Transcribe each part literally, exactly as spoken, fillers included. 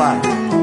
Pai.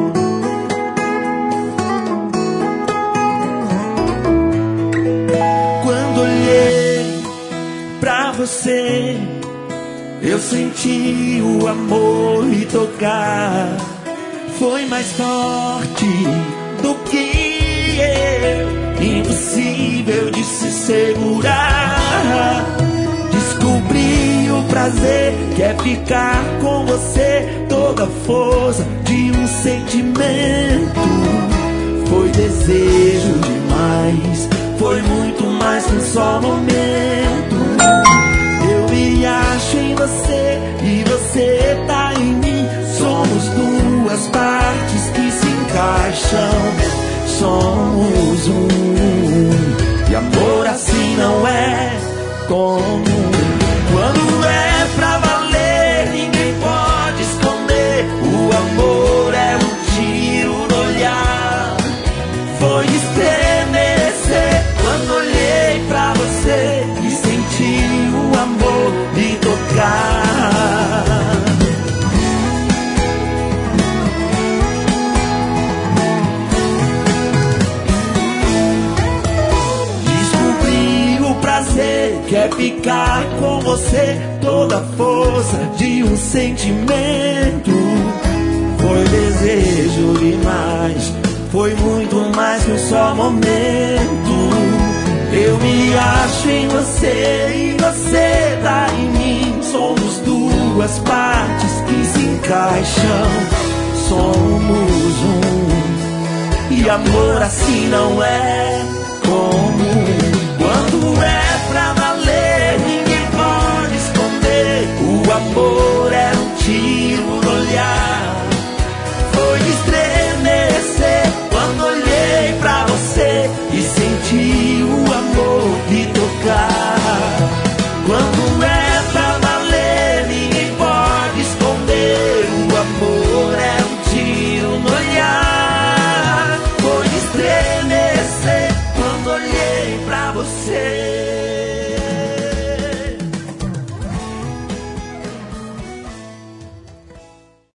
Quando olhei pra você, eu senti o amor me tocar. Foi mais forte do que eu, impossível de se segurar. Descobri o prazer que é ficar com você, toda a força de um sentimento. Foi desejo demais, foi muito mais que um só momento. Eu me acho em você e você tá em mim. Somos duas partes que se encaixam. Somos um, e amor assim não é comum. Quando é pra valer, ninguém pode esconder. O amor é um tiro no olhar. Foi estremecer quando olhei pra você e senti o amor me tocar. Descobri o prazer que é ficar com você, toda a força de um sentimento. Foi desejo demais, foi muito mais que um só momento. Eu me acho em você e você tá em mim. Somos duas partes que se encaixam. Somos um, e amor assim não é comum. Quando é pra valer, ninguém pode esconder. O amor é um tiro no olhar. Foi estremecer quando olhei pra você e senti o amor me tocar. Quando é pra valer, ninguém pode esconder. O amor é um tiro no olhar. Foi estremecer quando olhei pra você.